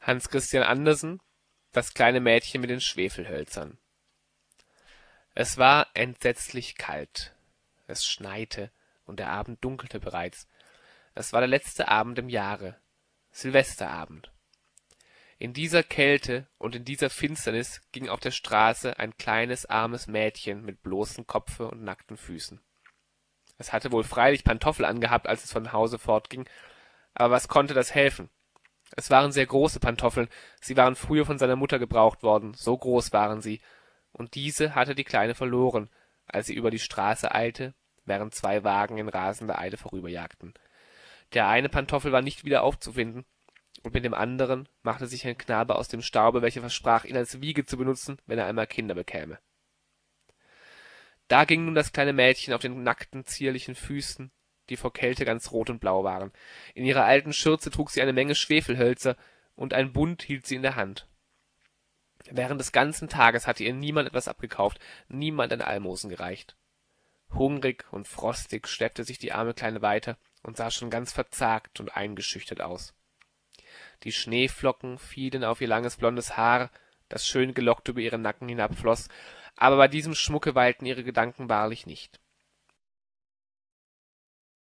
Hans Christian Andersen: Das kleine Mädchen mit den Schwefelhölzern. Es war entsetzlich kalt. Es schneite, und der Abend dunkelte bereits. Es war der letzte Abend im Jahre, Silvesterabend. In dieser Kälte und in dieser Finsternis ging auf der Straße ein kleines, armes Mädchen mit bloßem Kopfe und nackten Füßen. Es hatte wohl freilich Pantoffel angehabt, als es von Hause fortging, aber was konnte das helfen? Es waren sehr große Pantoffeln, sie waren früher von seiner Mutter gebraucht worden, so groß waren sie, und diese hatte die Kleine verloren, als sie über die Straße eilte, während zwei Wagen in rasender Eile vorüberjagten. Der eine Pantoffel war nicht wieder aufzufinden, und mit dem anderen machte sich ein Knabe aus dem Staube, welcher versprach, ihn als Wiege zu benutzen, wenn er einmal Kinder bekäme. Da ging nun das kleine Mädchen auf den nackten, zierlichen Füßen, die vor Kälte ganz rot und blau waren. In ihrer alten Schürze trug sie eine Menge Schwefelhölzer, und ein Bund hielt sie in der Hand. Während des ganzen Tages hatte ihr niemand etwas abgekauft, niemand ein Almosen gereicht. Hungrig und frostig schleppte sich die arme Kleine weiter und sah schon ganz verzagt und eingeschüchtert aus. Die Schneeflocken fielen auf ihr langes blondes Haar, das schön gelockt über ihren Nacken hinabfloß, aber bei diesem Schmucke weilten ihre Gedanken wahrlich nicht.